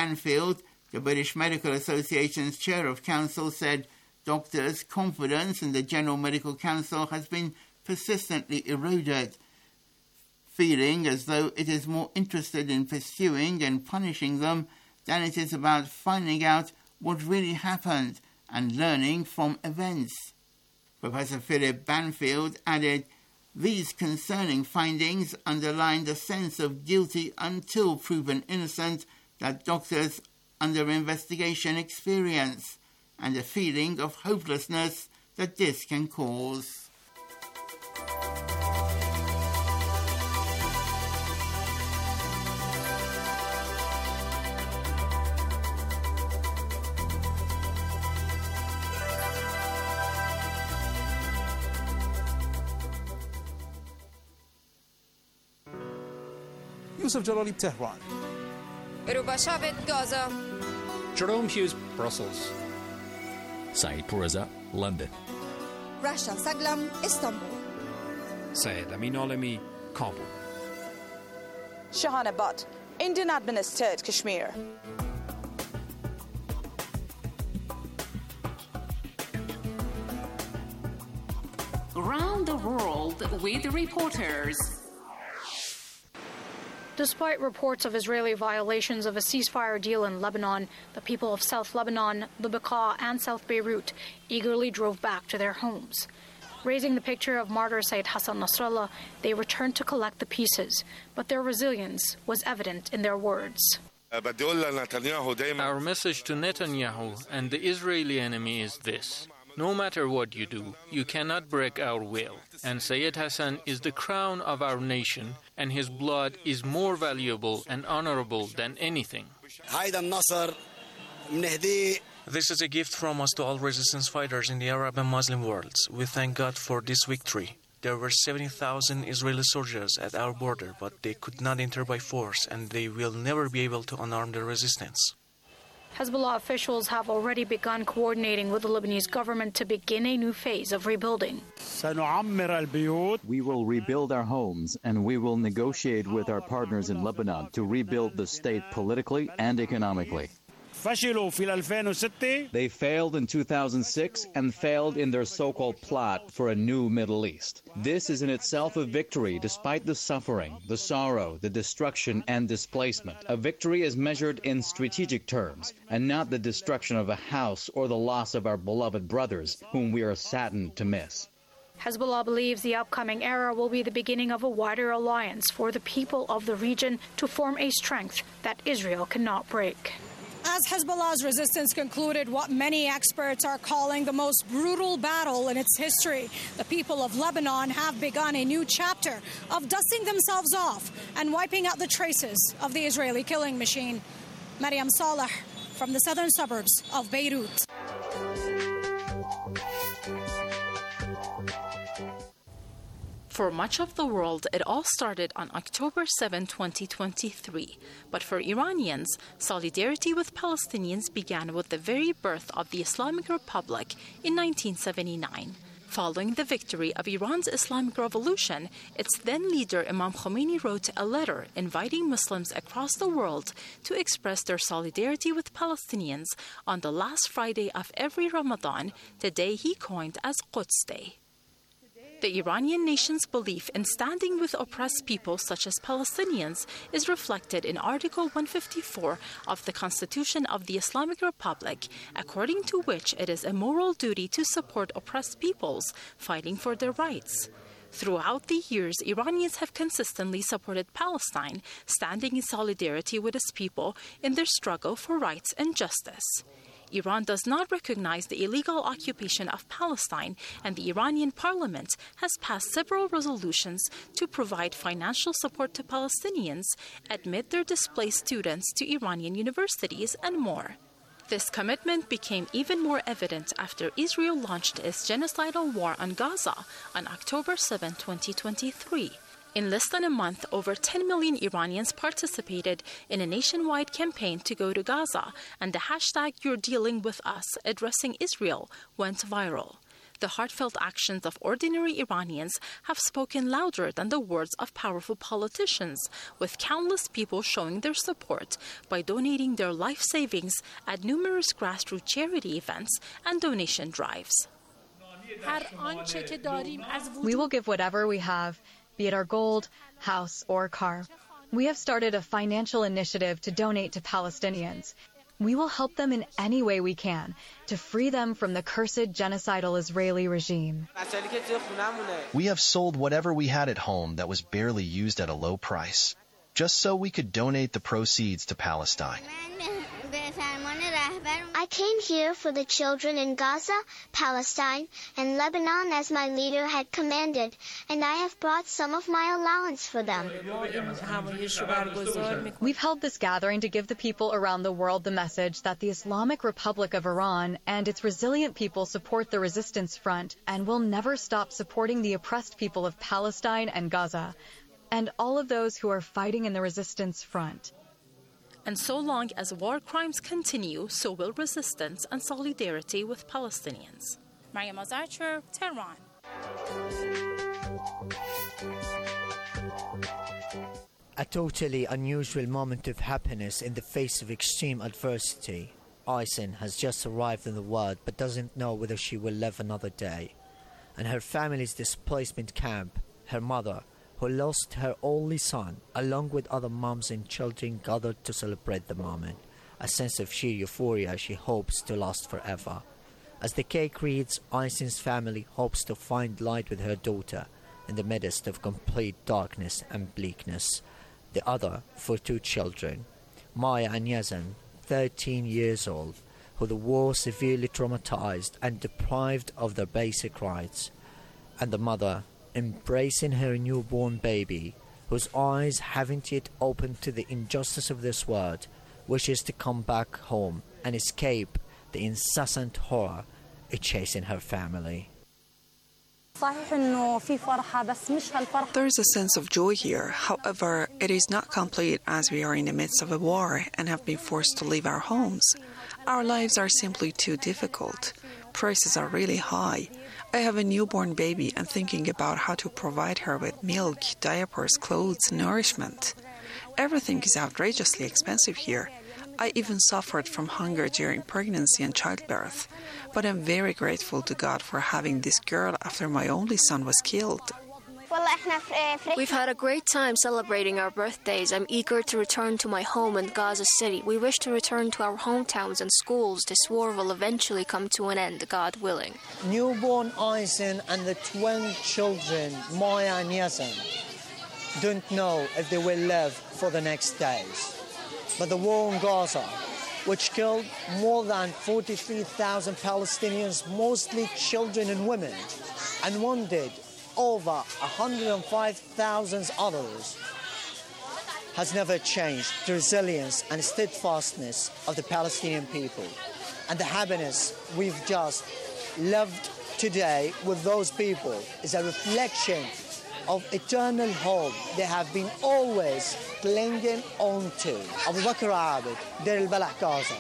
Banfield, the British Medical Association's chair of council, said doctors' confidence in the General Medical Council has been persistently eroded, feeling as though it is more interested in pursuing and punishing them than it is about finding out what really happened and learning from events. Professor Philip Banfield added, "These concerning findings underline the sense of guilty until proven innocent that doctors under investigation experience, and a feeling of hopelessness that this can cause." Yusuf Jalali, Tehran. Rubashavet, Gaza. Jerome Hughes, Brussels. Saeed Pourreza, London. Rasha Saglam, Istanbul. Syed Amin Alami, Kabul. Shahana Butt, Indian administered Kashmir. Around the world with reporters. Despite reports of Israeli violations of a ceasefire deal in Lebanon, the people of South Lebanon, the Bekaa, and South Beirut eagerly drove back to their homes. Raising the picture of martyr Sayyid Hassan Nasrallah, they returned to collect the pieces, but their resilience was evident in their words. Our message to Netanyahu and the Israeli enemy is this: no matter what you do, you cannot break our will. And Sayyid Hassan is the crown of our nation, and his blood is more valuable and honorable than anything. This is a gift from us to all resistance fighters in the Arab and Muslim worlds. We thank God for this victory. There were 70,000 Israeli soldiers at our border, but they could not enter by force, and they will never be able to unarm the resistance. Hezbollah officials have already begun coordinating with the Lebanese government to begin a new phase of rebuilding. We will rebuild our homes, and we will negotiate with our partners in Lebanon to rebuild the state politically and economically. They failed in 2006 and failed in their so-called plot for a new Middle East. This is in itself a victory despite the suffering, the sorrow, the destruction and displacement. A victory is measured in strategic terms and not the destruction of a house or the loss of our beloved brothers whom we are saddened to miss. Hezbollah believes the upcoming era will be the beginning of a wider alliance for the people of the region to form a strength that Israel cannot break. As Hezbollah's resistance concluded what many experts are calling the most brutal battle in its history, the people of Lebanon have begun a new chapter of dusting themselves off and wiping out the traces of the Israeli killing machine. Mariam Saleh from the southern suburbs of Beirut. For much of the world, it all started on October 7, 2023. But for Iranians, solidarity with Palestinians began with the very birth of the Islamic Republic in 1979. Following the victory of Iran's Islamic Revolution, its then leader Imam Khomeini wrote a letter inviting Muslims across the world to express their solidarity with Palestinians on the last Friday of every Ramadan, the day he coined as Quds Day. The Iranian nation's belief in standing with oppressed peoples such as Palestinians is reflected in Article 154 of the Constitution of the Islamic Republic, according to which it is a moral duty to support oppressed peoples fighting for their rights. Throughout the years, Iranians have consistently supported Palestine, standing in solidarity with its people in their struggle for rights and justice. Iran does not recognize the illegal occupation of Palestine, and the Iranian parliament has passed several resolutions to provide financial support to Palestinians, admit their displaced students to Iranian universities, and more. This commitment became even more evident after Israel launched its genocidal war on Gaza on October 7, 2023. In less than a month, over 10 million Iranians participated in a nationwide campaign to go to Gaza, and the hashtag "You're Dealing With Us" addressing Israel went viral. The heartfelt actions of ordinary Iranians have spoken louder than the words of powerful politicians, with countless people showing their support by donating their life savings at numerous grassroots charity events and donation drives. We will give whatever we have, be it our gold, house, or car. We have started a financial initiative to donate to Palestinians. We will help them in any way we can to free them from the cursed genocidal Israeli regime. We have sold whatever we had at home that was barely used at a low price, just so we could donate the proceeds to Palestine. I came here for the children in Gaza, Palestine, and Lebanon as my leader had commanded, and I have brought some of my allowance for them. We've held this gathering to give the people around the world the message that the Islamic Republic of Iran and its resilient people support the resistance front and will never stop supporting the oppressed people of Palestine and Gaza, and all of those who are fighting in the resistance front. And so long as war crimes continue, so will resistance and solidarity with Palestinians. Mariam Azarcher, Tehran. A totally unusual moment of happiness in the face of extreme adversity. Aysen has just arrived in the world but doesn't know whether she will live another day. In her family's displacement camp, her mother, who lost her only son, along with other moms and children, gathered to celebrate the moment, a sense of sheer euphoria she hopes to last forever. As the cake reads, Aysen's family hopes to find light with her daughter in the midst of complete darkness and bleakness. The other for two children, Maya and Yazan, 13 years old, who the war severely traumatized and deprived of their basic rights, and the mother, embracing her newborn baby, whose eyes haven't yet opened to the injustice of this world, wishes to come back home and escape the incessant horror chasing her family. There is a sense of joy here. However, it is not complete as we are in the midst of a war and have been forced to leave our homes. Our lives are simply too difficult. Prices are really high. I have a newborn baby and thinking about how to provide her with milk, diapers, clothes, nourishment. Everything is outrageously expensive here. I even suffered from hunger during pregnancy and childbirth, but I'm very grateful to God for having this girl after my only son was killed. We've had a great time celebrating our birthdays. I'm eager to return to my home in Gaza City. We wish to return to our hometowns and schools. This war will eventually come to an end, God willing. Newborn Aysen and the twin children, Maya and Yazan, don't know if they will live for the next days. But the war in Gaza, which killed more than 43,000 Palestinians, mostly children and women, and wounded over 105,000 others, has never changed the resilience and steadfastness of the Palestinian people. And the happiness we've just lived today with those people is a reflection of eternal hope they have been always clinging on to. Abu Bakr Abid, Deir al-Balah, Gaza.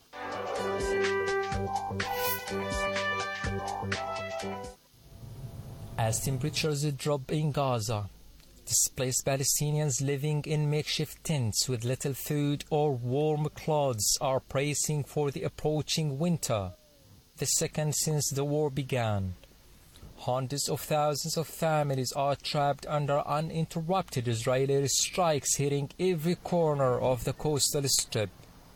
As temperatures drop in Gaza, displaced Palestinians living in makeshift tents with little food or warm clothes are bracing for the approaching winter, the second since the war began. Hundreds of thousands of families are trapped under uninterrupted Israeli strikes hitting every corner of the coastal strip.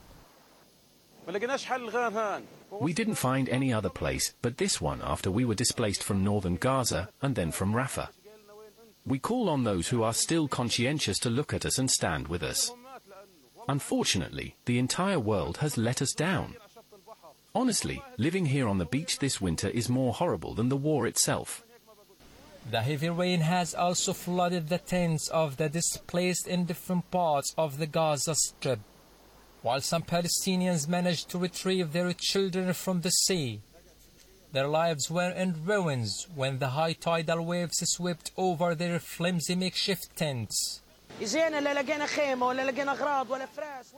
We didn't find any other place but this one after we were displaced from northern Gaza and then from Rafah. We call on those who are still conscientious to look at us and stand with us. Unfortunately, the entire world has let us down. Honestly, living here on the beach this winter is more horrible than the war itself. The heavy rain has also flooded the tents of the displaced in different parts of the Gaza Strip. While some Palestinians managed to retrieve their children from the sea, their lives were in ruins when the high tidal waves swept over their flimsy makeshift tents.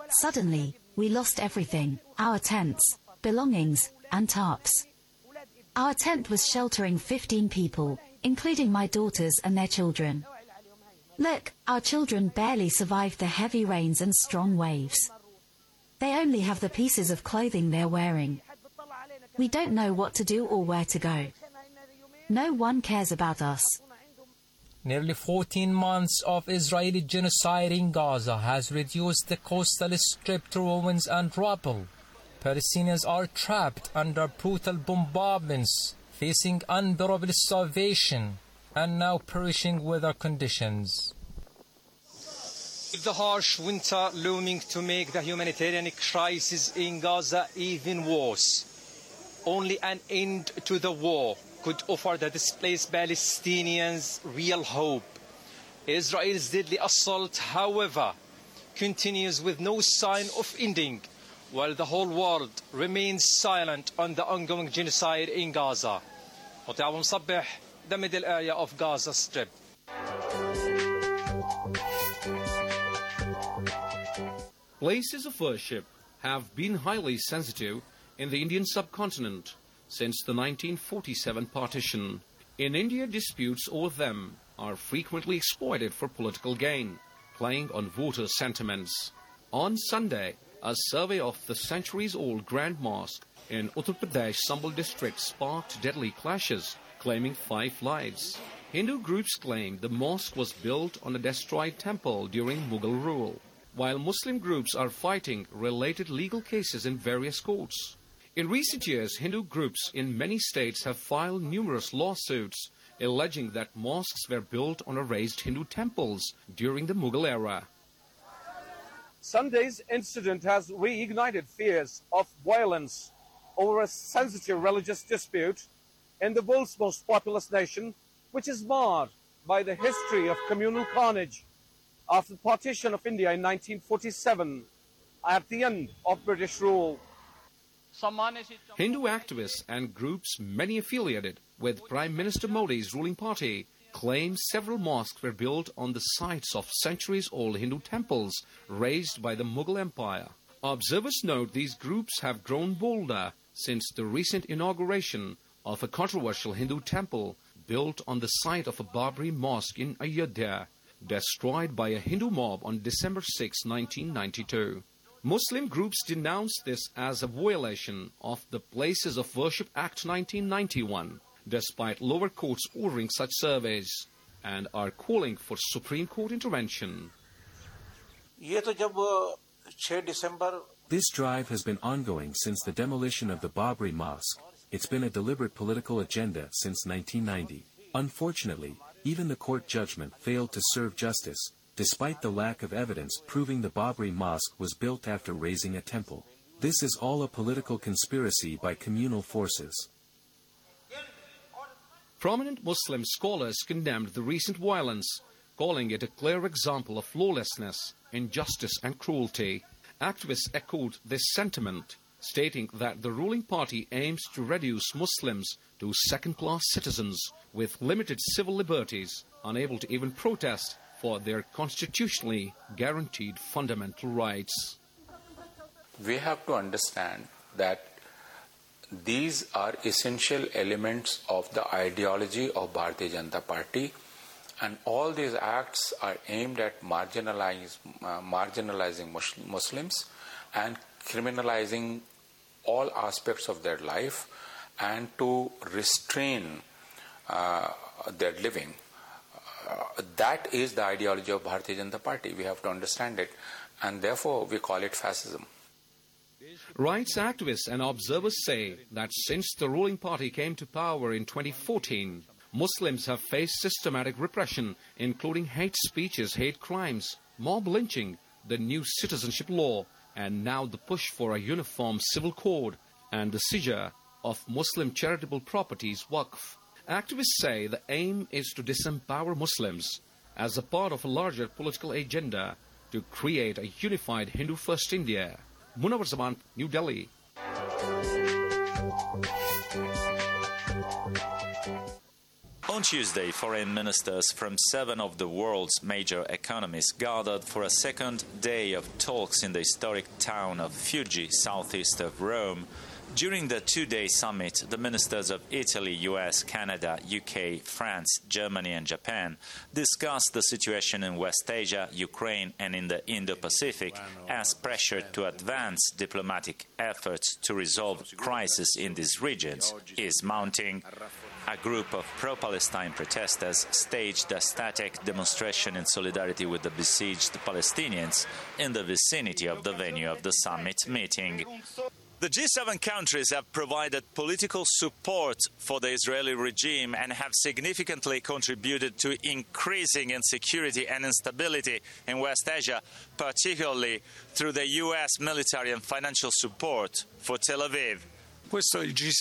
Suddenly, we lost everything, our tents, belongings and tarps. Our tent was sheltering 15 people, including my daughters and their children. Look, our children barely survived the heavy rains and strong waves. They only have the pieces of clothing they're wearing. We don't know what to do or where to go. No one cares about us. Nearly 14 months of Israeli genocide in Gaza has reduced the coastal strip to ruins and rubble. Palestinians are trapped under brutal bombardments, facing unbearable starvation, and now perishing weather conditions. The harsh winter looming to make the humanitarian crisis in Gaza even worse. Only an end to the war could offer the displaced Palestinians real hope. Israel's deadly assault, however, continues with no sign of ending, while the whole world remains silent on the ongoing genocide in Gaza. Mutawam Sabbih, the middle area of Gaza Strip. Places of worship have been highly sensitive in the Indian subcontinent since the 1947 partition. In India, disputes over them are frequently exploited for political gain, playing on voter sentiments. On Sunday, a survey of the centuries-old Grand Mosque in Uttar Pradesh Sambal district sparked deadly clashes, claiming 5 lives. Hindu groups claim the mosque was built on a destroyed temple during Mughal rule, while Muslim groups are fighting related legal cases in various courts. In recent years, Hindu groups in many states have filed numerous lawsuits alleging that mosques were built on erased Hindu temples during the Mughal era. Sunday's incident has reignited fears of violence over a sensitive religious dispute in the world's most populous nation, which is marred by the history of communal carnage after the partition of India in 1947 at the end of British rule. Hindu activists and groups, many affiliated with Prime Minister Modi's ruling party, claim several mosques were built on the sites of centuries-old Hindu temples razed by the Mughal Empire. Observers note these groups have grown bolder since the recent inauguration of a controversial Hindu temple built on the site of a Babri mosque in Ayodhya, destroyed by a Hindu mob on December 6, 1992. Muslim groups denounced this as a violation of the Places of Worship Act 1991, despite lower courts ordering such surveys, and are calling for Supreme Court intervention. This drive has been ongoing since the demolition of the Babri Mosque. It's been a deliberate political agenda since 1990. Unfortunately, even the court judgment failed to serve justice, despite the lack of evidence proving the Babri Mosque was built after razing a temple. This is all a political conspiracy by communal forces. Prominent Muslim scholars condemned the recent violence, calling it a clear example of lawlessness, injustice and cruelty. Activists echoed this sentiment, stating that the ruling party aims to reduce Muslims to second-class citizens with limited civil liberties, unable to even protest for their constitutionally guaranteed fundamental rights. We have to understand that these are essential elements of the ideology of Bharatiya Janata Party, and all these acts are aimed at marginalizing Muslims and criminalizing all aspects of their life and to restrain their living. That is the ideology of Bharatiya Janata Party. We have to understand it, and therefore we call it fascism. Rights activists and observers say that since the ruling party came to power in 2014, Muslims have faced systematic repression, including hate speeches, hate crimes, mob lynching, the new citizenship law, and now the push for a uniform civil code and the seizure of Muslim charitable properties, Waqf. Activists say the aim is to disempower Muslims as a part of a larger political agenda to create a unified Hindu-first India. Munawar Zaman, New Delhi. On Tuesday, foreign ministers from 7 of the world's major economies gathered for a second day of talks in the historic town of Fiuggi, southeast of Rome. During the two-day summit, the ministers of Italy, US, Canada, UK, France, Germany and Japan discussed the situation in West Asia, Ukraine and in the Indo-Pacific as pressure to advance diplomatic efforts to resolve crisis in these regions is mounting. A group of pro-Palestine protesters staged a static demonstration in solidarity with the besieged Palestinians in the vicinity of the venue of the summit meeting. The G7 countries have provided political support for the Israeli regime and have significantly contributed to increasing insecurity and instability in West Asia, particularly through the US military and financial support for Tel Aviv. This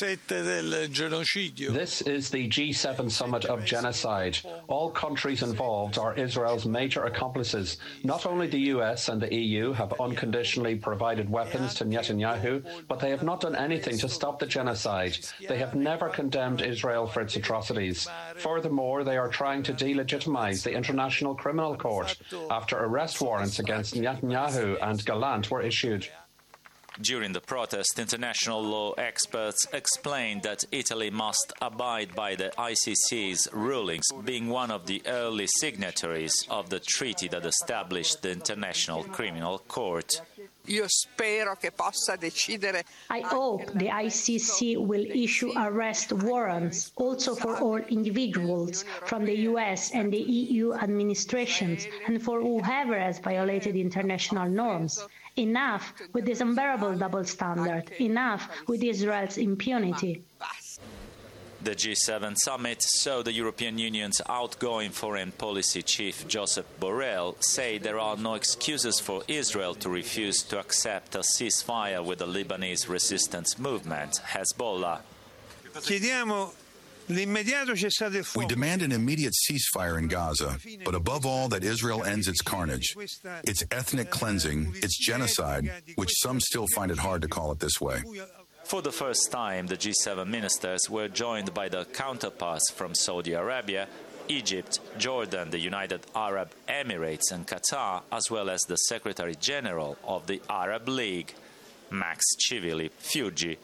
is the G7 summit of genocide. All countries involved are Israel's major accomplices. Not only the US and the EU have unconditionally provided weapons to Netanyahu, but they have not done anything to stop the genocide. They have never condemned Israel for its atrocities. Furthermore, they are trying to delegitimize the International Criminal Court after arrest warrants against Netanyahu and Gallant were issued. During the protest, international law experts explained that Italy must abide by the ICC's rulings, being one of the early signatories of the treaty that established the International Criminal Court. I hope the ICC will issue arrest warrants also for all individuals from the US and the EU administrations and for whoever has violated international norms. Enough with this unbearable double standard. Enough with Israel's impunity. The G7 summit saw the European Union's outgoing foreign policy chief Josep Borrell say there are no excuses for Israel to refuse to accept a ceasefire with the Lebanese resistance movement, Hezbollah. We demand an immediate ceasefire in Gaza, but above all that Israel ends its carnage, its ethnic cleansing, its genocide, which some still find it hard to call it this way. For the first time, the G7 ministers were joined by their counterparts from Saudi Arabia, Egypt, Jordan, the United Arab Emirates and Qatar, as well as the Secretary General of the Arab League, Max Chivili, Fuji.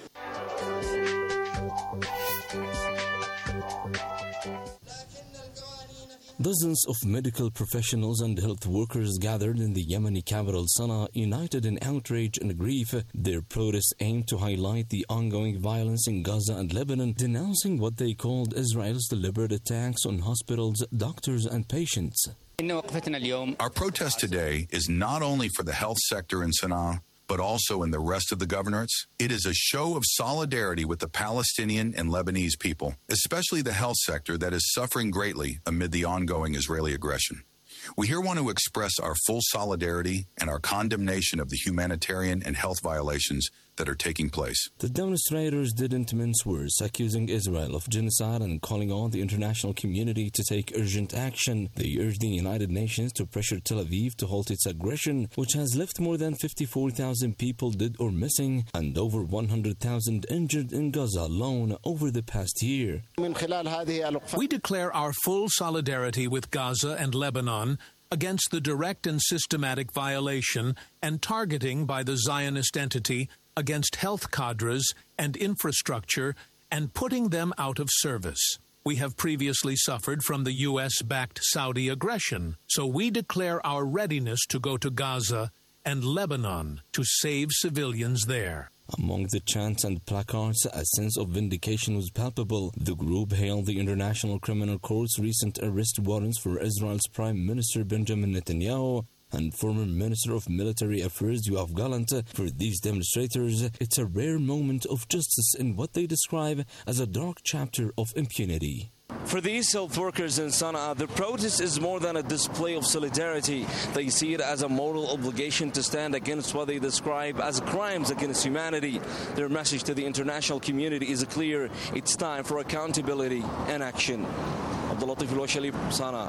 Dozens of medical professionals and health workers gathered in the Yemeni capital Sana'a, united in outrage and grief. Their protests aimed to highlight the ongoing violence in Gaza and Lebanon, denouncing what they called Israel's deliberate attacks on hospitals, doctors and patients. Our protest today is not only for the health sector in Sana'a, but also in the rest of the governorates. It is a show of solidarity with the Palestinian and Lebanese people, especially the health sector that is suffering greatly amid the ongoing Israeli aggression. We here want to express our full solidarity and our condemnation of the humanitarian and health violations that are taking place. The demonstrators didn't mince words, accusing Israel of genocide and calling on the international community to take urgent action. They urged the United Nations to pressure Tel Aviv to halt its aggression, which has left more than 54,000 people dead or missing and over 100,000 injured in Gaza alone over the past year. We declare our full solidarity with Gaza and Lebanon against the direct and systematic violation and targeting by the Zionist entity against health cadres and infrastructure and putting them out of service. We have previously suffered from the U.S.-backed Saudi aggression, so we declare our readiness to go to Gaza and Lebanon to save civilians there. Among the chants and placards, a sense of vindication was palpable. The group hailed the International Criminal Court's recent arrest warrants for Israel's Prime Minister Benjamin Netanyahu and former Minister of Military Affairs Yoav Gallant. For these demonstrators, it's a rare moment of justice in what they describe as a dark chapter of impunity. For these health workers in Sana'a, the protest is more than a display of solidarity. They see it as a moral obligation to stand against what they describe as crimes against humanity. Their message to the international community is clear. It's time for accountability and action. Abdul Latif Al-Washali, Sana'a.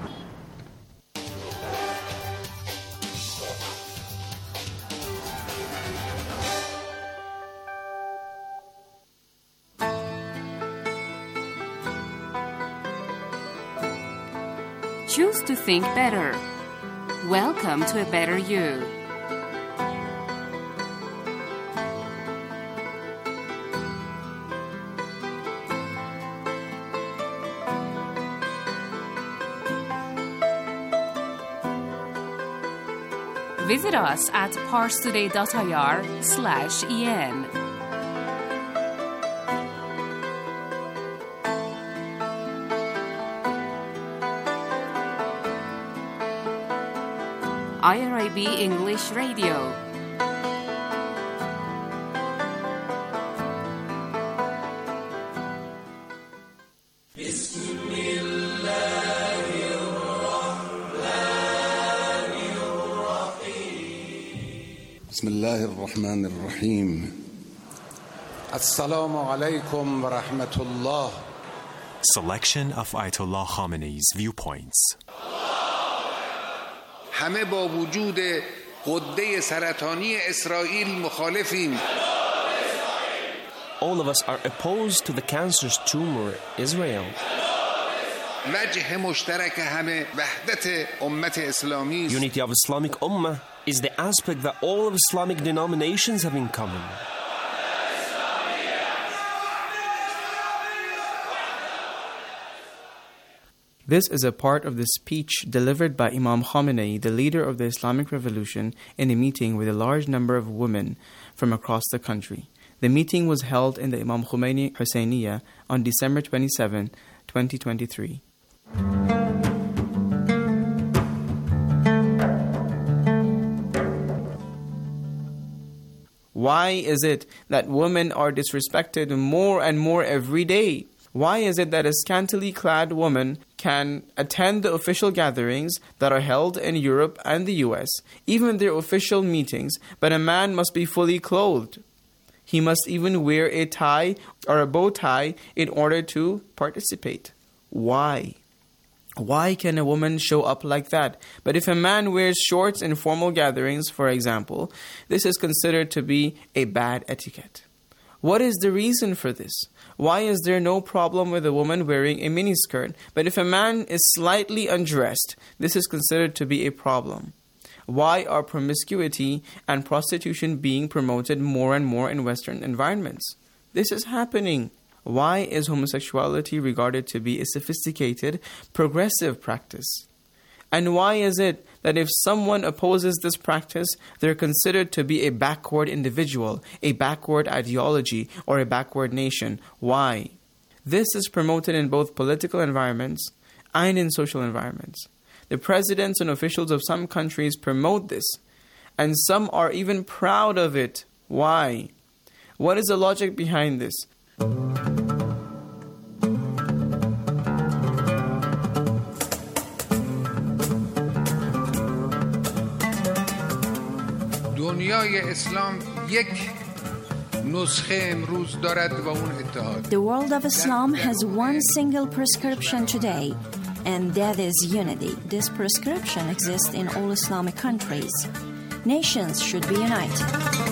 Choose to think better. Welcome to a better you. Visit us at parstoday.ir/en. IRIB English Radio. بسم الله الرحمن الرحيم السلام عليكم ورحمة الله. Selection of Ayatollah Khamenei's viewpoints. همه با وجود غده سرطانی اسرائیل مخالفیم. All of us are opposed to the cancerous tumor, Israel. وجه مشترک همه وحدت امت اسلامی. Unity of Islamic Ummah is the aspect that all of Islamic denominations have in common. This is a part of the speech delivered by Imam Khamenei, the leader of the Islamic Revolution, in a meeting with a large number of women from across the country. The meeting was held in the Imam Khomeini Husseiniya on December 27, 2023. Why is it that women are disrespected more and more every day? Why is it that a scantily clad woman can attend the official gatherings that are held in Europe and the US, even their official meetings, but a man must be fully clothed? He must even wear a tie or a bow tie in order to participate. Why? Why can a woman show up like that? But if a man wears shorts in formal gatherings, for example, this is considered to be a bad etiquette. What is the reason for this? Why is there no problem with a woman wearing a miniskirt? But if a man is slightly undressed, this is considered to be a problem. Why are promiscuity and prostitution being promoted more and more in Western environments? This is happening. Why is homosexuality regarded to be a sophisticated, progressive practice? And why is it that if someone opposes this practice, they're considered to be a backward individual, a backward ideology, or a backward nation? Why? This is promoted in both political environments and in social environments. The presidents and officials of some countries promote this, and some are even proud of it. Why? What is the logic behind this? دنیای اسلام یک نسخه امروز دارد و اون اتحاد. The world of Islam has one single prescription today, and that is unity. This prescription exists in all Islamic countries. Nations should be united.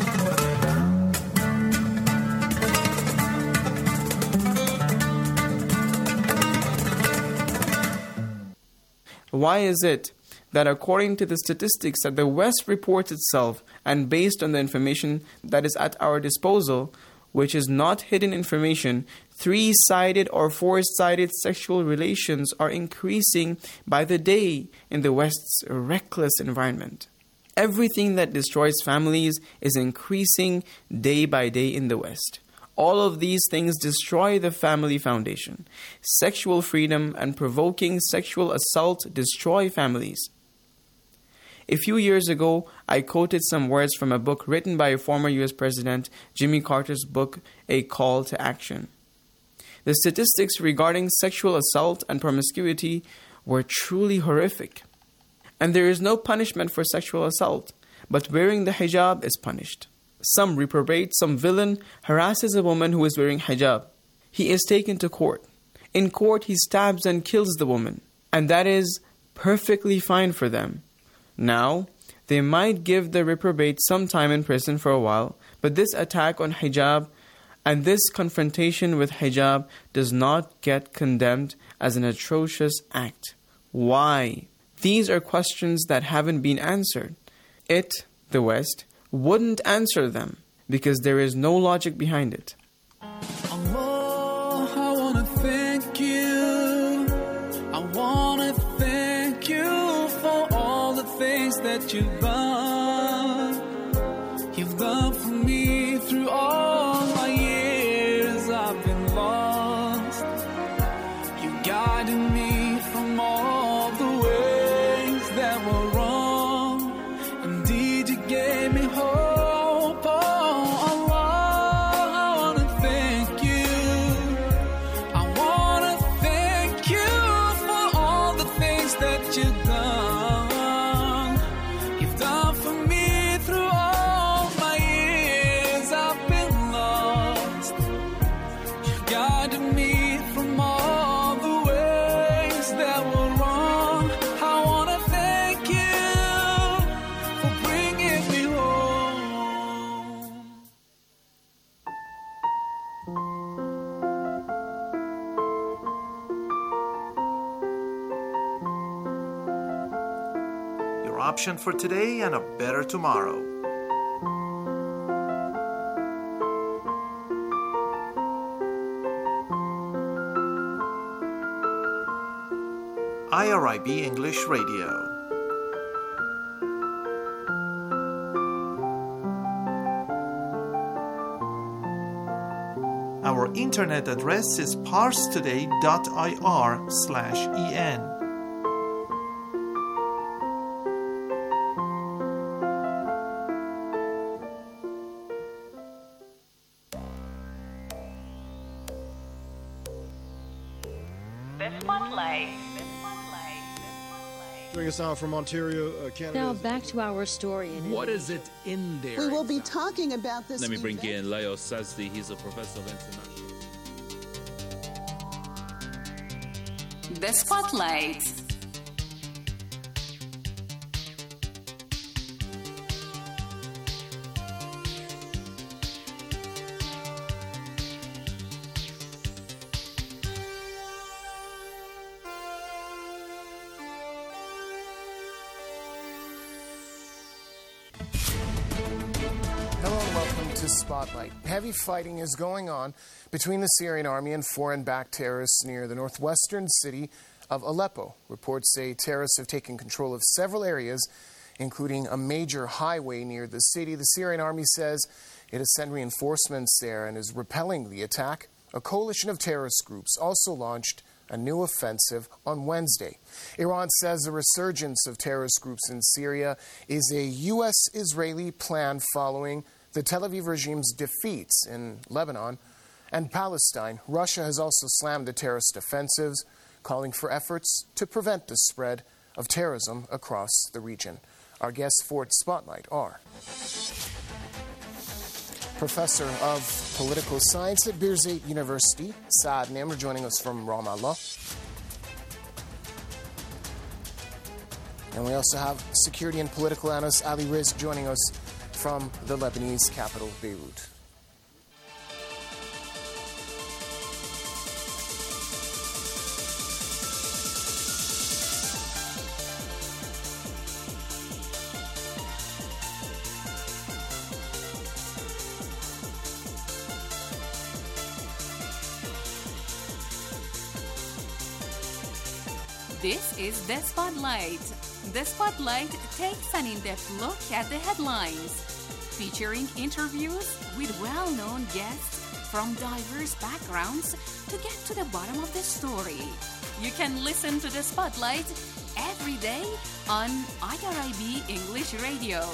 Why is it that according to the statistics that the West reports itself and based on the information that is at our disposal, which is not hidden information, 3-sided or 4-sided sexual relations are increasing by the day in the West's reckless environment? Everything that destroys families is increasing day by day in the West. All of these things destroy the family foundation. Sexual freedom and provoking sexual assault destroy families. A few years ago, I quoted some words from a book written by a former U.S. President, Jimmy Carter's book, A Call to Action. The statistics regarding sexual assault and promiscuity were truly horrific. And there is no punishment for sexual assault, but wearing the hijab is punished. Some reprobate, some villain harasses a woman who is wearing hijab. He is taken to court. In court, he stabs and kills the woman. And that is perfectly fine for them. Now, they might give the reprobate some time in prison for a while, but this attack on hijab and this confrontation with hijab does not get condemned as an atrocious act. Why? These are questions that haven't been answered. It, the West, wouldn't answer them because there is no logic behind it. Allah, I want to thank you. I want to thank you for all the things that you've done. option for today and a better tomorrow. IRIB English Radio. Our internet address is parstoday.ir/en. Joining us now from Ontario, Canada. Now back to our story. What is it in there? We will be talking about this. Let me bring in Leo Sazdi. He's a professor of international. The Spotlight. Spotlight. Heavy fighting is going on between the Syrian army and foreign-backed terrorists near the northwestern city of Aleppo. Reports say terrorists have taken control of several areas, including a major highway near the city. The Syrian army says it has sent reinforcements there and is repelling the attack. A coalition of terrorist groups also launched a new offensive on Wednesday. Iran says the resurgence of terrorist groups in Syria is a U.S.-Israeli plan following the Tel Aviv regime's defeats in Lebanon and Palestine. Russia has also slammed the terrorist offensives, calling for efforts to prevent the spread of terrorism across the region. Our guests for Spotlight are Professor of Political Science at Birzeit University, Saad Nimr, joining us from Ramallah. And we also have security and political analyst Ali Rizk joining us from the Lebanese capital, Beirut. This is The Spotlight. The Spotlight takes an in-depth look at the headlines, featuring interviews with well-known guests from diverse backgrounds to get to the bottom of the story. You can listen to The Spotlight every day on IRIB English Radio.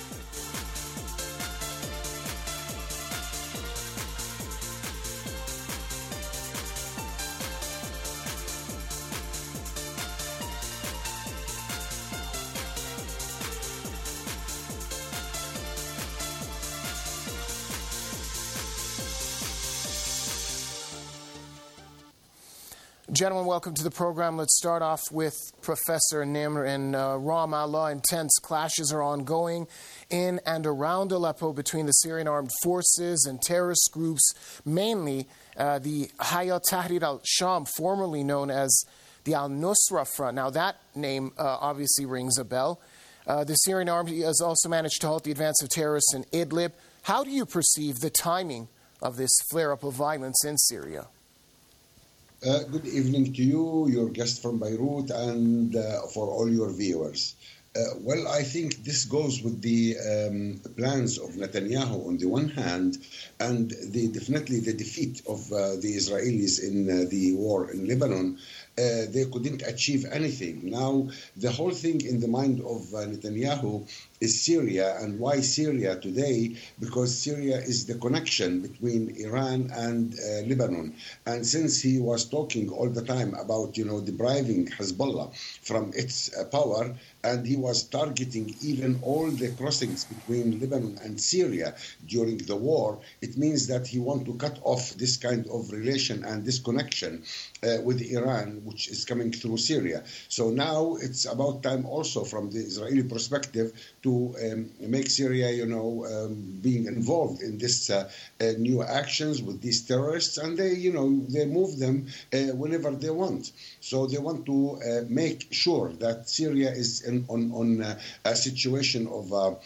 Gentlemen, welcome to the program. Let's start off with Professor Nimr in Ramallah. Intense clashes are ongoing in and around Aleppo between the Syrian armed forces and terrorist groups, mainly the Hayat Tahrir al-Sham, formerly known as the al-Nusra Front. Now, that name obviously rings a bell. The Syrian army has also managed to halt the advance of terrorists in Idlib. How do you perceive the timing of this flare-up of violence in Syria? Good evening to you, your guest from Beirut, and for all your viewers. Well, I think this goes with the plans of Netanyahu on the one hand, and definitely the defeat of the Israelis in the war in Lebanon. They couldn't achieve anything. Now, the whole thing in the mind of Netanyahu is Syria. And why Syria today? Because Syria is the connection between Iran and Lebanon. And since he was talking all the time about, depriving Hezbollah from its power, and he was targeting even all the crossings between Lebanon and Syria during the war, it means that he wants to cut off this kind of relation and this connection with Iran, which is coming through Syria. So now it's about time also from the Israeli perspective to make Syria, being involved in this new actions with these terrorists, and they move them whenever they want. So they want to make sure that Syria is on a situation of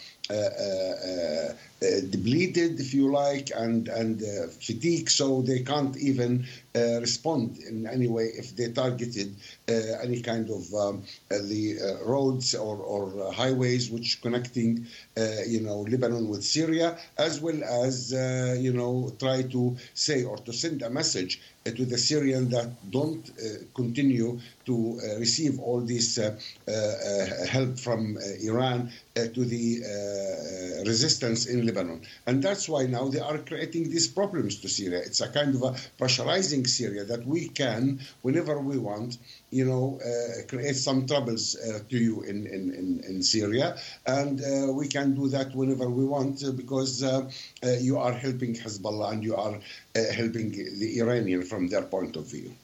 depleted, if you like, and fatigue, so they can't even respond in any way if they targeted any kind of the roads or highways which connecting Lebanon with Syria, as well as try to say or to send a message to the Syrians that don't continue to receive all this help from Iran to the resistance in Lebanon. And that's why now they are creating these problems to Syria. It's a kind of a pressurizing Syria that we can, whenever we want, create some troubles to you in Syria. And we can do that whenever we want because you are helping Hezbollah and you are helping the Iranian from their point of view.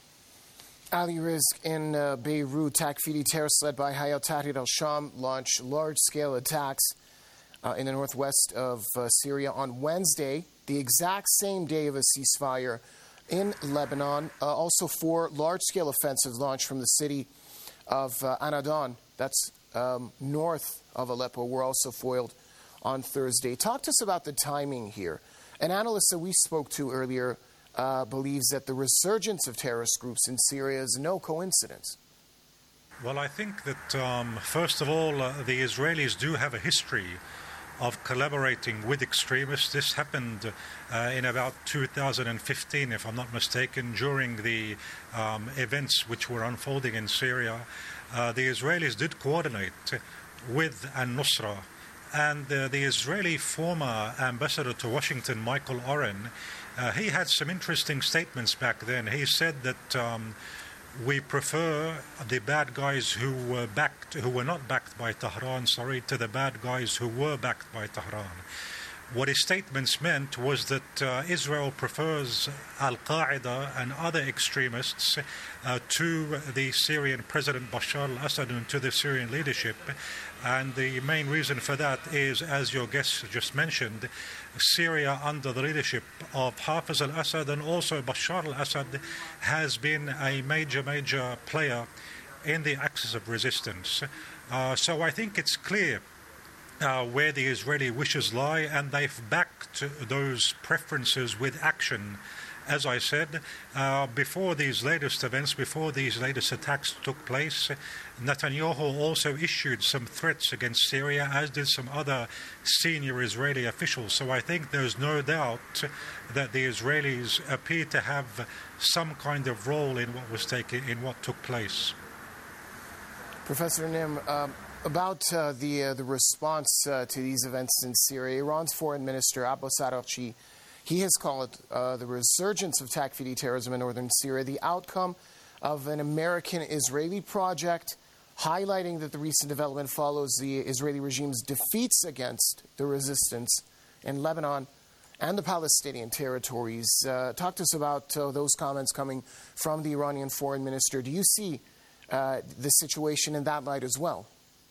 Ali Rizk in Beirut, Takfiri terrorists led by Hayat Tahrir al-Sham launched large-scale attacks in the northwest of Syria on Wednesday, the exact same day of a ceasefire in Lebanon. Also, 4 large-scale offensives launched from the city of Anadan, that's north of Aleppo, were also foiled on Thursday. Talk to us about the timing here. An analyst that we spoke to earlier believes that the resurgence of terrorist groups in Syria is no coincidence. Well, I think that, first of all, the Israelis do have a history of collaborating with extremists. This happened in about 2015, if I'm not mistaken, during the events which were unfolding in Syria. The Israelis did coordinate with al-Nusra, and the Israeli former ambassador to Washington, Michael Oren, he had some interesting statements back then. He said that we prefer the bad guys who were not backed by Tehran, to the bad guys who were backed by Tehran. What his statements meant was that Israel prefers Al-Qaeda and other extremists to the Syrian President Bashar al-Assad and to the Syrian leadership. And the main reason for that is, as your guest just mentioned, Syria under the leadership of Hafiz al-Assad and also Bashar al-Assad has been a major player in the axis of resistance. So I think it's clear where the Israeli wishes lie, and they've backed those preferences with action. As I said, before these latest events, before these latest attacks took place, Netanyahu also issued some threats against Syria, as did some other senior Israeli officials. So I think there's no doubt that the Israelis appear to have some kind of role in what took place. Professor Nim, about the response to these events in Syria, Iran's Foreign Minister Abbas Araghchi, he has called the resurgence of Takfiri terrorism in northern Syria the outcome of an American-Israeli project, highlighting that the recent development follows the Israeli regime's defeats against the resistance in Lebanon and the Palestinian territories. Talk to us about those comments coming from the Iranian foreign minister. Do you see the situation in that light as well?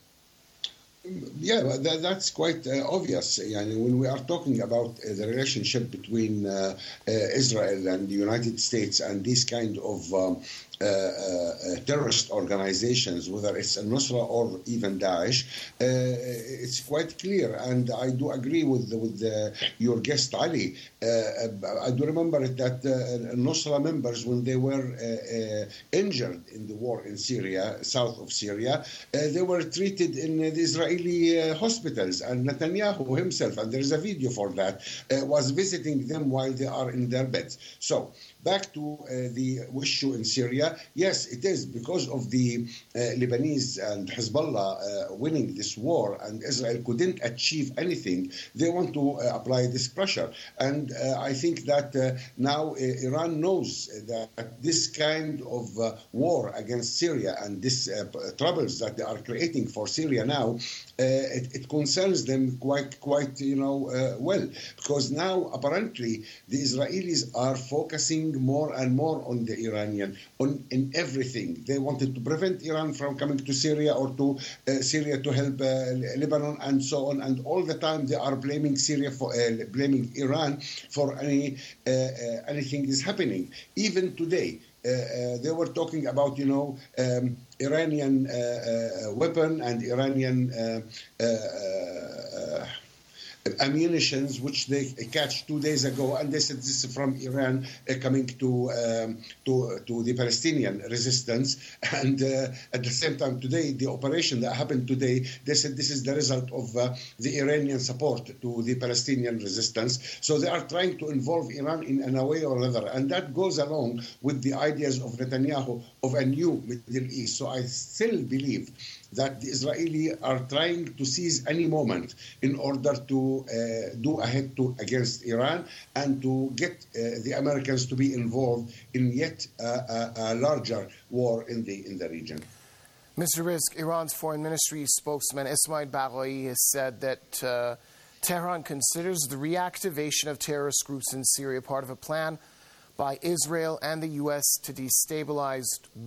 Yeah, that's quite obvious. When we are talking about the relationship between Israel and the United States and these kind of terrorist organizations, whether it's al-Nusra or even Daesh, it's quite clear. And I do agree with your guest, Ali. I do remember that al-Nusra members, when they were injured in the war in Syria, south of Syria, they were treated in the Israeli hospitals. And Netanyahu himself, and there is a video for that, was visiting them while they are in their beds. So, back to the issue in Syria, yes, it is because of the Lebanese and Hezbollah winning this war, and Israel couldn't achieve anything. They want to apply this pressure. And I think that now Iran knows that this kind of war against Syria and these troubles that they are creating for Syria now it concerns them quite well, because now apparently the Israelis are focusing more and more on the Iranian in everything. They wanted to prevent Iran from coming to Syria or to Syria to help Lebanon and so on, and all the time they are blaming Syria for blaming Iran for anything is happening. Even today, they were talking about Iranian weapon and Iranian ammunitions, which they catch 2 days ago, and they said this is from Iran coming to the Palestinian resistance. And at the same time today, the operation that happened today, they said this is the result of the Iranian support to the Palestinian resistance. So they are trying to involve Iran in a way or another, and that goes along with the ideas of Netanyahu of a new Middle East. So I still believe that the Israelis are trying to seize any moment in order to do a hit against Iran and to get the Americans to be involved in yet a larger war in the region. Mr. Rizk, Iran's foreign ministry spokesman Ismail Baghai has said that Tehran considers the reactivation of terrorist groups in Syria part of a plan by Israel and the U.S. to destabilize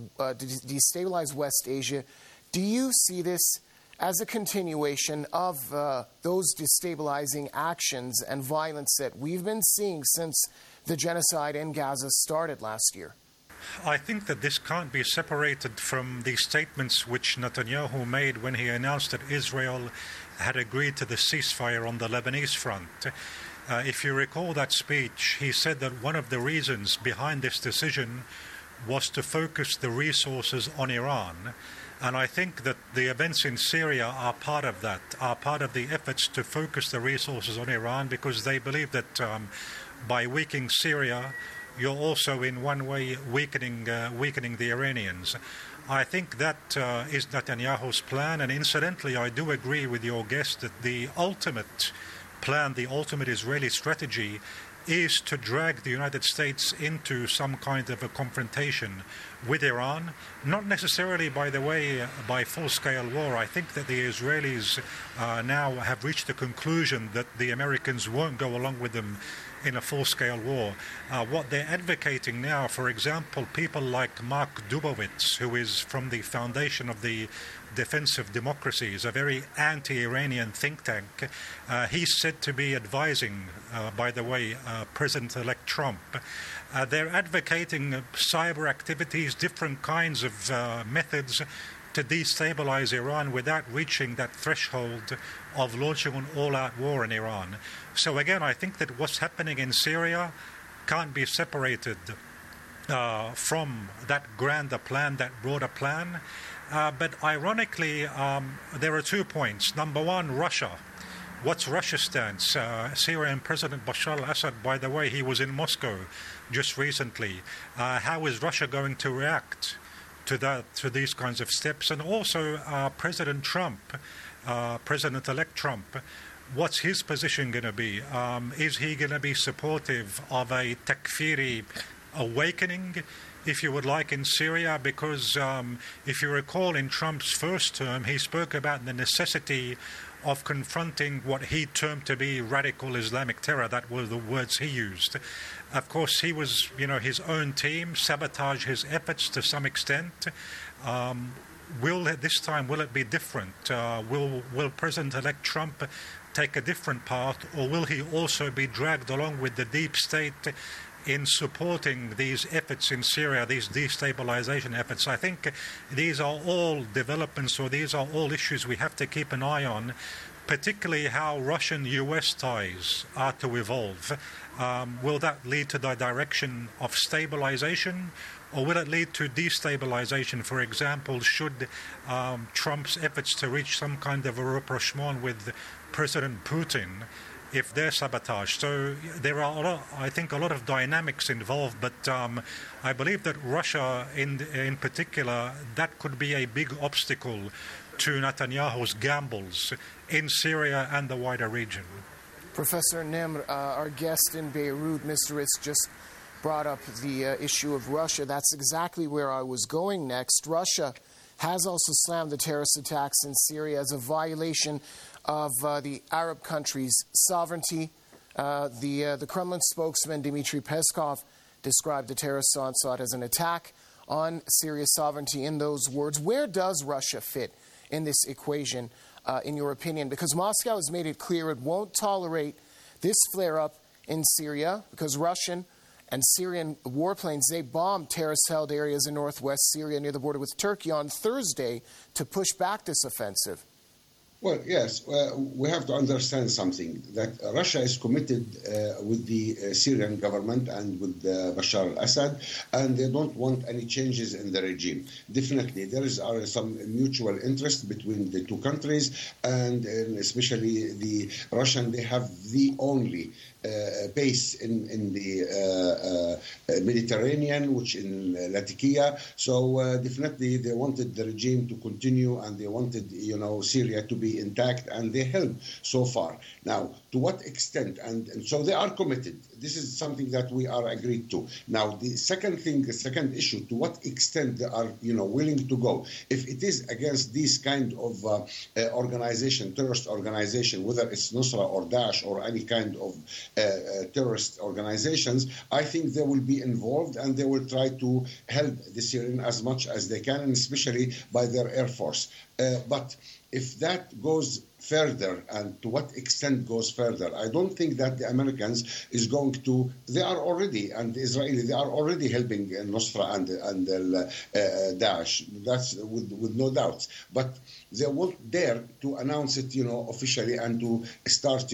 West Asia. Do you see this as a continuation of those destabilizing actions and violence that we've been seeing since the genocide in Gaza started last year? I think that this can't be separated from the statements which Netanyahu made when he announced that Israel had agreed to the ceasefire on the Lebanese front. If you recall that speech, he said that one of the reasons behind this decision was to focus the resources on Iran. And I think that the events in Syria are part of that, are part of the efforts to focus the resources on Iran, because they believe that by weakening Syria, you're also in one way weakening the Iranians. I think that is Netanyahu's plan, and incidentally, I do agree with your guest that the ultimate plan, the ultimate Israeli strategy, is to drag the United States into some kind of a confrontation with Iran, not necessarily, by the way, by full-scale war. I think that the Israelis now have reached the conclusion that the Americans won't go along with them in a full-scale war. What they're advocating now, for example, people like Mark Dubowitz, who is from the foundation of the Defense of Democracies, a very anti-Iranian think tank. He's said to be advising, by the way, President-elect Trump. They're advocating cyber activities, different kinds of methods to destabilize Iran without reaching that threshold of launching an all-out war in Iran. So again, I think that what's happening in Syria can't be separated from that grander plan, that broader plan. But ironically, there are 2 points. Number one, Russia. What's Russia's stance? Syrian President Bashar al-Assad, by the way, he was in Moscow just recently. How is Russia going to react to these kinds of steps? And also President Trump, President-elect Trump, what's his position going to be? Is he going to be supportive of a Takfiri awakening, if you would like, in Syria? Because if you recall, in Trump's first term, he spoke about the necessity of confronting what he termed to be radical Islamic terror. That were the words he used. Of course, he was, his own team sabotage his efforts to some extent. Will it be different? Will President-elect Trump take a different path, or will he also be dragged along with the deep state in supporting these efforts in Syria, these destabilization efforts? I think these are all developments, or these are all issues we have to keep an eye on, particularly how Russian-US ties are to evolve. Will that lead to the direction of stabilization, or will it lead to destabilization? For example, should Trump's efforts to reach some kind of a rapprochement with President Putin, if they're sabotaged? So there are, I think, a lot of dynamics involved, but I believe that Russia, in particular, that could be a big obstacle to Netanyahu's gambles in Syria and the wider region. Professor Nimr, our guest in Beirut, Mr. Rizk, just brought up the issue of Russia. That's exactly where I was going next. Russia has also slammed the terrorist attacks in Syria as a violation of the Arab country's sovereignty. The Kremlin spokesman Dmitry Peskov described the terrorist onslaught as an attack on Syria's sovereignty in those words. Where does Russia fit in this equation, in your opinion? Because Moscow has made it clear it won't tolerate this flare-up in Syria because Russian and Syrian warplanes, they bombed terrorist-held areas in northwest Syria near the border with Turkey on Thursday to push back this offensive. Well, yes, we have to understand something, that Russia is committed with the Syrian government and with Bashar al-Assad, and they don't want any changes in the regime. Definitely, there is some mutual interest between the two countries, and especially the Russian, they have the only base in the Mediterranean, which in Latakia. So definitely they wanted the regime to continue, and they wanted, Syria to be intact, and they helped so far. Now, to what extent? And so they are committed. This is something that we are agreed to. Now, the second issue, to what extent they are, willing to go. If it is against this kind of terrorist organization, whether it's Nusra or Daesh or any kind of terrorist organizations, I think they will be involved, and they will try to help the Syrians as much as they can, and especially by their air force. But if that goes further, and to what extent goes further, I don't think that the Americans is going to. They are already, and the Israelis, they are already helping Nusra and Daesh. That's with no doubts. But they won't dare to announce it, officially, and to start,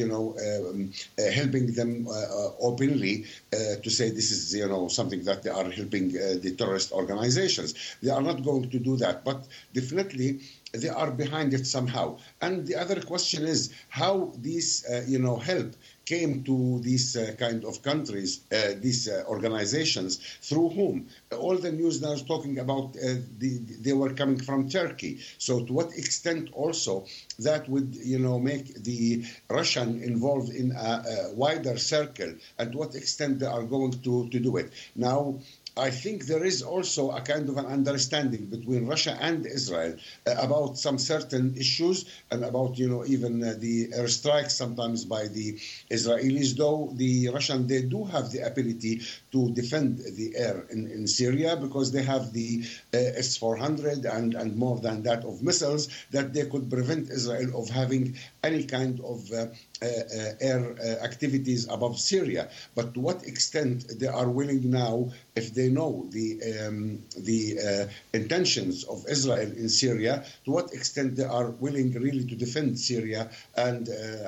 helping them openly to say this is, something that they are helping the terrorist organizations. They are not going to do that, but definitely they are behind it somehow. And the other question is how this, help came to these kind of countries, these organizations, through whom? All the news now is talking about they were coming from Turkey. So to what extent also that would, make the Russian involved in a wider circle, and to what extent they are going to do it. Now, I think there is also a kind of an understanding between Russia and Israel about some certain issues, and about, even the airstrikes sometimes by the Israelis, though the Russian, they do have the ability to defend the air in Syria, because they have the S-400 and more than that of missiles that they could prevent Israel of having any kind of air activities above Syria. But to what extent they are willing now, if they know the intentions of Israel in Syria, to what extent they are willing really to defend Syria, and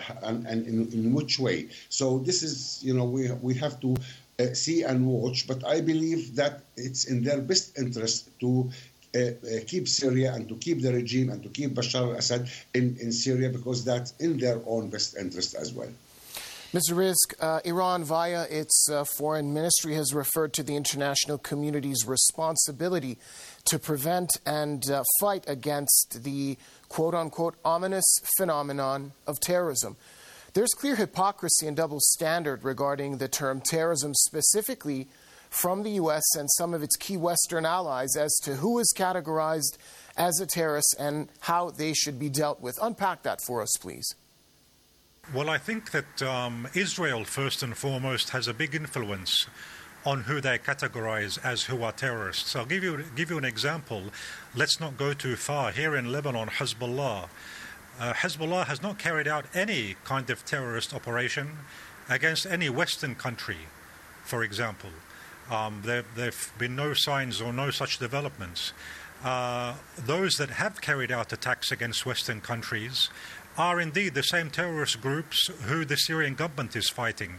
in which way? So this is, we have to see and watch, but I believe that it's in their best interest to keep Syria and to keep the regime and to keep Bashar al-Assad in Syria, because that's in their own best interest as well. Mr. Rizk, Iran, via its foreign ministry, has referred to the international community's responsibility to prevent and fight against the quote-unquote ominous phenomenon of terrorism. There's clear hypocrisy and double standard regarding the term terrorism, specifically from the U.S. and some of its key Western allies, as to who is categorized as a terrorist and how they should be dealt with. Unpack that for us, please. Well, I think that Israel, first and foremost, has a big influence on who they categorize as who are terrorists. I'll give you an example. Let's not go too far. Here in Lebanon, Hezbollah. Hezbollah has not carried out any kind of terrorist operation against any Western country, for example. There have been no signs or no such developments. Those that have carried out attacks against Western countries are indeed the same terrorist groups who the Syrian government is fighting.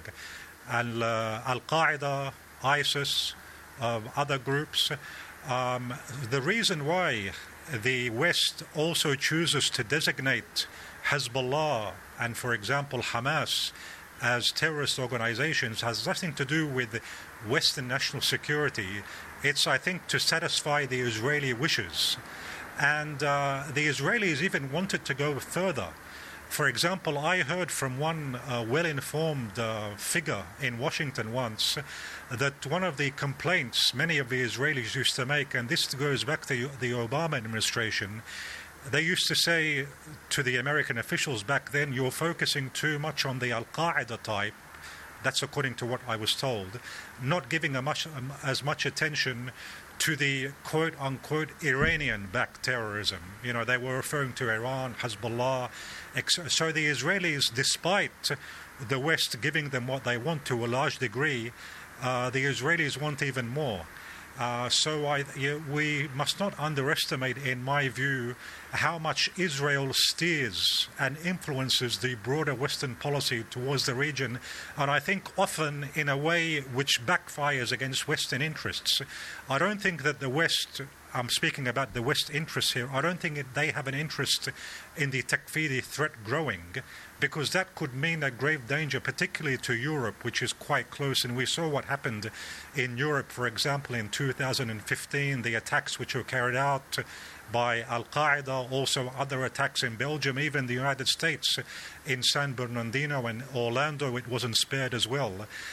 Al-Qaeda, ISIS, other groups. The reason why the West also chooses to designate Hezbollah and, for example, Hamas as terrorist organizations has nothing to do with Western national security. It's, I think, to satisfy the Israeli wishes. And the Israelis even wanted to go further. For example, I heard from one well-informed figure in Washington once that one of the complaints many of the Israelis used to make, and this goes back to the Obama administration, they used to say to the American officials back then, you're focusing too much on the Al-Qaeda type. That's according to what I was told, not giving as much attention to the quote-unquote Iranian-backed terrorism. You know, they were referring to Iran, Hezbollah. So the Israelis, despite the West giving them what they want to a large degree, the Israelis want even more. We must not underestimate, in my view, how much Israel steers and influences the broader Western policy towards the region, and I think often in a way which backfires against Western interests. I don't think that the West, I'm speaking about the West interests here, I don't think they have an interest in the Takfiri threat growing, because that could mean a grave danger, particularly to Europe, which is quite close. And we saw what happened in Europe, for example, in 2015, the attacks which were carried out by Al-Qaeda, also other attacks in Belgium, even the United States in San Bernardino and Orlando, it wasn't spared as well.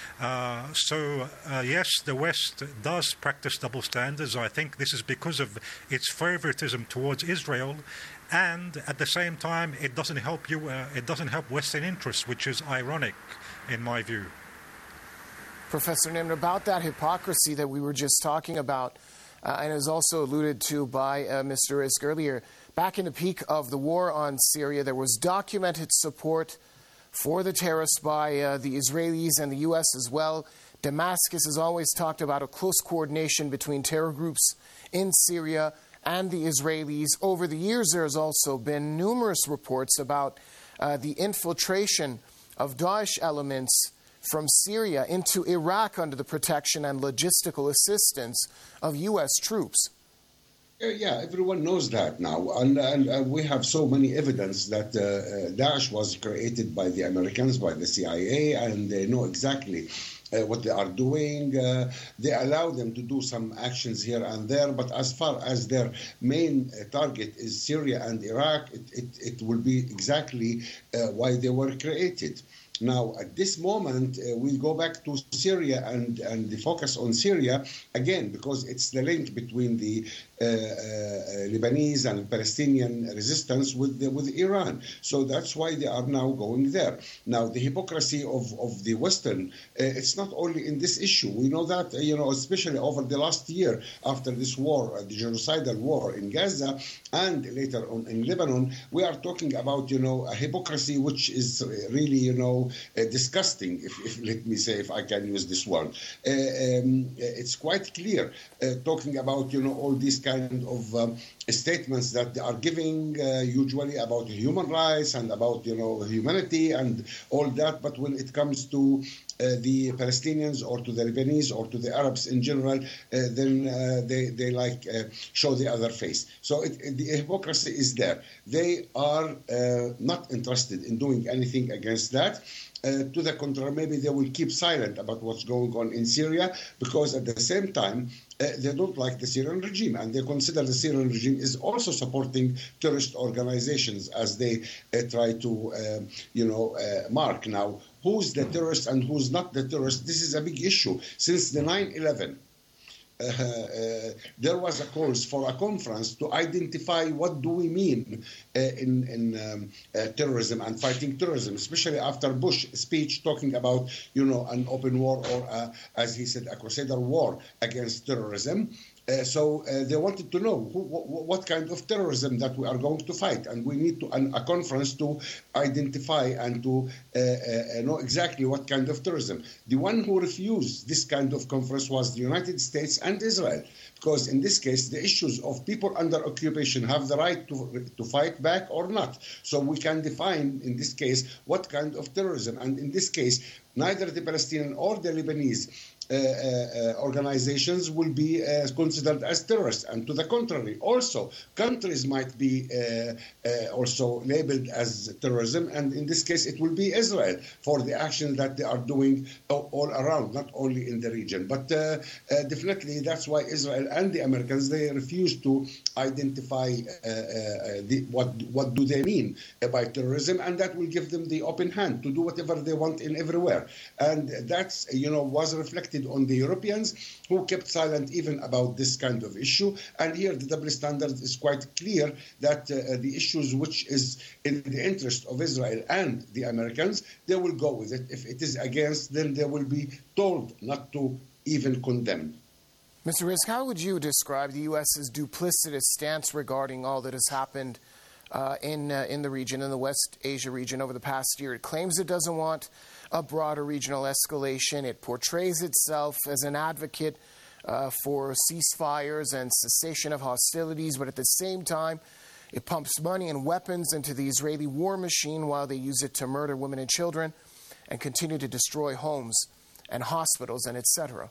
Yes, the West does practice double standards. I think this is because of its favoritism towards Israel, and at the same time, it doesn't help it doesn't help Western interests, which is ironic, in my view. Professor Nimr, about that hypocrisy that we were just talking about, and is also alluded to by Mr. Rizk earlier, back in the peak of the war on Syria, there was documented support for the terrorists by the Israelis and the U.S. as well. Damascus has always talked about a close coordination between terror groups in Syria and the Israelis. Over the years, there has also been numerous reports about the infiltration of Daesh elements from Syria into Iraq under the protection and logistical assistance of U.S. troops. Yeah, everyone knows that now. And we have so many evidence that Daesh was created by the Americans, by the CIA, and they know exactly what they are doing. They allow them to do some actions here and there, but as far as their main target is Syria and Iraq, it will be exactly why they were created. Now, at this moment, we'll go back to Syria and the focus on Syria, again, because it's the link between the Lebanese and Palestinian resistance with Iran. So that's why they are now going there. Now, the hypocrisy of the Western, it's not only in this issue. We know that, especially over the last year after this war, the genocidal war in Gaza, and later on in Lebanon, we are talking about, a hypocrisy which is really, disgusting, if let me say, if I can use this word. It's quite clear, talking about, all these kind of statements that they are giving, usually about human rights and about, humanity and all that. But when it comes to the Palestinians or to the Lebanese or to the Arabs in general, then they show the other face. So the hypocrisy is there. They are not interested in doing anything against that. To the contrary, maybe they will keep silent about what's going on in Syria, because at the same time, they don't like the Syrian regime, and they consider the Syrian regime is also supporting terrorist organizations as they try to, mark. Now, who's the terrorist and who's not the terrorist? This is a big issue. Since the 9/11, there was a call for a conference to identify what do we mean in terrorism and fighting terrorism, especially after Bush speech talking about, an open war or, as he said, a crusader war against terrorism. So they wanted to know what kind of terrorism that we are going to fight, and we need a conference to identify and to know exactly what kind of terrorism. The one who refused this kind of conference was the United States and Israel, because in this case, the issues of people under occupation have the right to fight back or not. So we can define, in this case, what kind of terrorism. And in this case, neither the Palestinian or the Lebanese organizations will be considered as terrorists. And to the contrary, also, countries might be also labeled as terrorism. And in this case, it will be Israel for the action that they are doing all around, not only in the region. But definitely, that's why Israel and the Americans, they refuse to identify what do they mean by terrorism. And that will give them the open hand to do whatever they want in everywhere. And that's, was reflected on the Europeans, who kept silent even about this kind of issue. And here the double standard is quite clear that the issues which is in the interest of Israel and the Americans, they will go with it. If it is against, then they will be told not to even condemn. Mr. Rizk, how would you describe the U.S.'s duplicitous stance regarding all that has happened in the region, in the West Asia region over the past year? It claims it doesn't want a broader regional escalation. It portrays itself as an advocate for ceasefires and cessation of hostilities, but at the same time, it pumps money and weapons into the Israeli war machine while they use it to murder women and children and continue to destroy homes and hospitals and etc.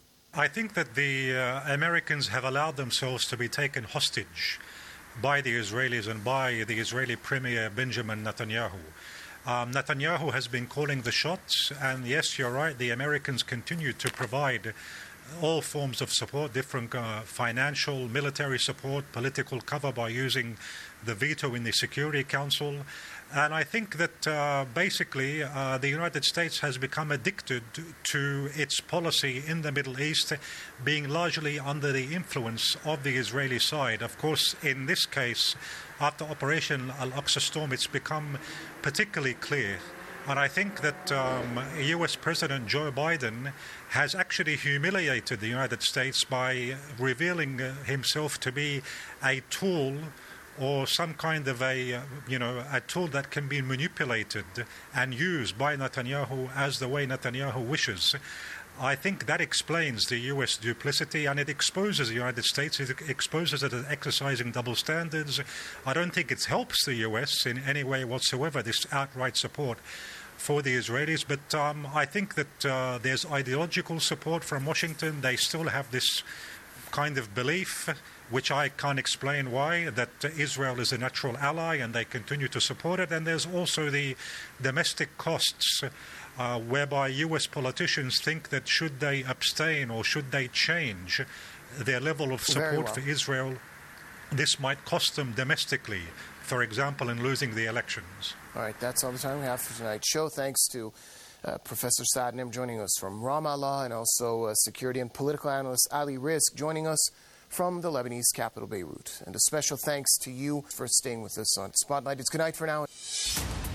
I think that the Americans have allowed themselves to be taken hostage by the Israelis and by the Israeli Premier Benjamin Netanyahu. Netanyahu has been calling the shots, and yes, you're right, the Americans continue to provide all forms of support, different financial, military support, political cover by using the veto in the Security Council. And I think that basically the United States has become addicted to its policy in the Middle East, being largely under the influence of the Israeli side. Of course, in this case, after Operation Al-Aqsa Storm, it's become particularly clear. And I think that U.S. President Joe Biden has actually humiliated the United States by revealing himself to be a tool or some kind of a tool that can be manipulated and used by Netanyahu as the way Netanyahu wishes. I think that explains the U.S. duplicity, and it exposes the United States. It exposes it as exercising double standards. I don't think it helps the U.S. in any way whatsoever, this outright support for the Israelis. But I think that there's ideological support from Washington. They still have this kind of belief, which I can't explain why, that Israel is a natural ally, and they continue to support it. And there's also the domestic costs, whereby U.S. politicians think that should they abstain or should they change their level of support for Israel, this might cost them domestically, for example, in losing the elections. All right, that's all the time we have for tonight's show. Thanks to Professor Saad Nim joining us from Ramallah, and also security and political analyst Ali Rizk joining us from the Lebanese capital, Beirut. And a special thanks to you for staying with us on Spotlight. It's good night for now.